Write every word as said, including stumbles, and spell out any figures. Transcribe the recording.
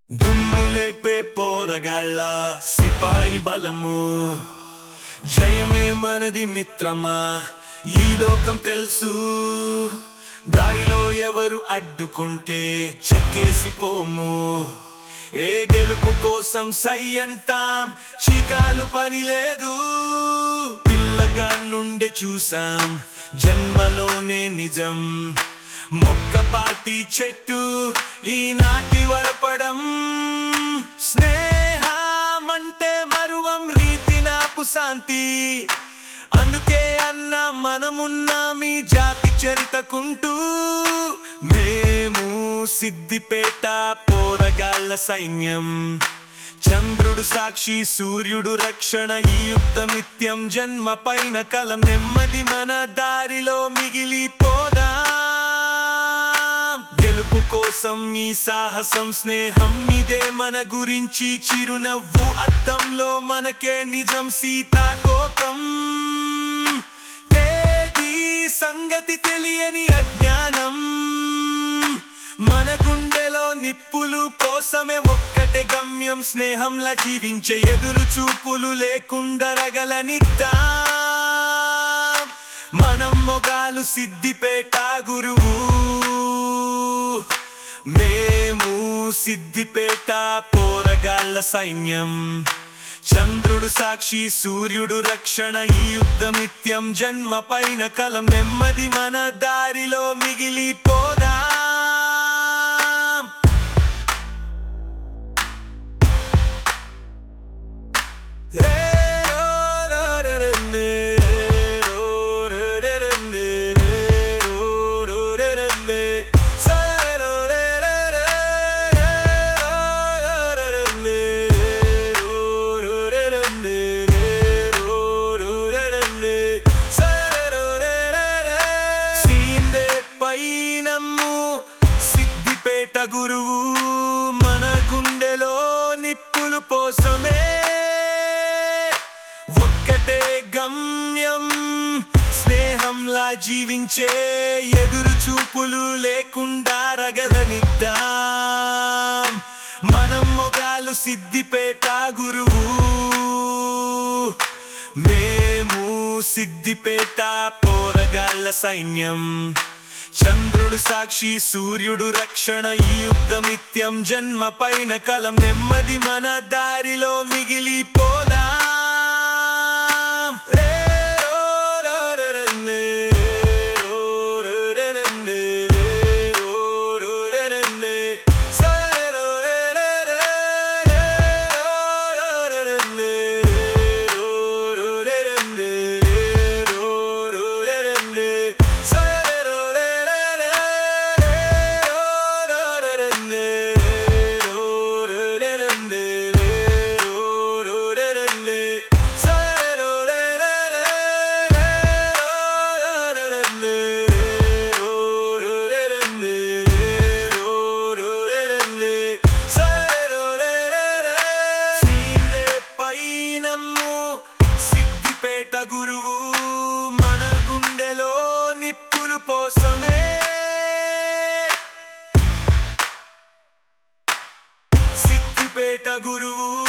దుమ్ములేపే పోరగాళ్ళ సిపాయి బలము, జయమే మనది మిత్రమా ఈ లోకం తెలుసు. దారిలో ఎవరు అడ్డుకుంటే చెక్కేసిపోము, ఏ గెలుపు కోసం సై అంటాం, చీకాలు పని లేదు. పిల్లగా నుండి చూసాం జన్మలోనే నిజం, మొక్క పార్టీ చెట్టు ఈనాటి వరపడం. స్నేహమంటే మరువం రీతి నాపు శాంతి, అందుకే అన్న మనమున్నామి జాతి చరితకుంటూ. మేము సిద్దిపేట పోరగాళ్ళ సైన్యం, చంద్రుడు సాక్షి సూర్యుడు రక్షణ, ఈ యుద్ధమిత్యం జన్మ పైన కలం. నెమ్మది మన దారిలో మిగిలిపోదా, గెలుపు కోసం ఈ సాహసం స్నేహం. ఇదే మన గురించి చిరునవ్వు అద్దంలో మనకే నిజం సీతాకోకం. ఏది సంగతి తెలియని అజ్ఞానం, మన గుండెలో నిప్పులు కోసమే ఒక్కటే గమ్యం. స్నేహంలా జీవించే ఎదురు చూపులు లేకుండా రగలనిద్దాం. మనం మొగాలు సిద్దిపేట గురువు, మేము సిద్దిపేట పోరగాళ్ళ సైన్యం, చంద్రుడు సాక్షి సూర్యుడు రక్షణ, ఈ యుద్ధమిత్యం జన్మ పైన కలం. నెమ్మది మన దారిలో మిగిలిపోదా. సిద్దిపేట గురువు మన గుండెలో నిప్పులు పోసమే ఒక్కటే గమ్యం. స్నేహంలా జీవించే ఎదురు చూపులు లేకుండా రగలనిద్దాం. మనం మొగాలు సిద్దిపేట గురువు, మేము సిద్దిపేట పోరగాళ్ళ సైన్యం, చంద్రుడు సాక్షి సూర్యుడు రక్షణ, ఈ యుద్ధమిత్యం జన్మ పైన కలం. నెమ్మది మన దారిలో మిగిలిపోదా. సిద్దిపేట గురువు మన గుండెలో నిప్పులు పోసమే, సిద్దిపేట గురువు.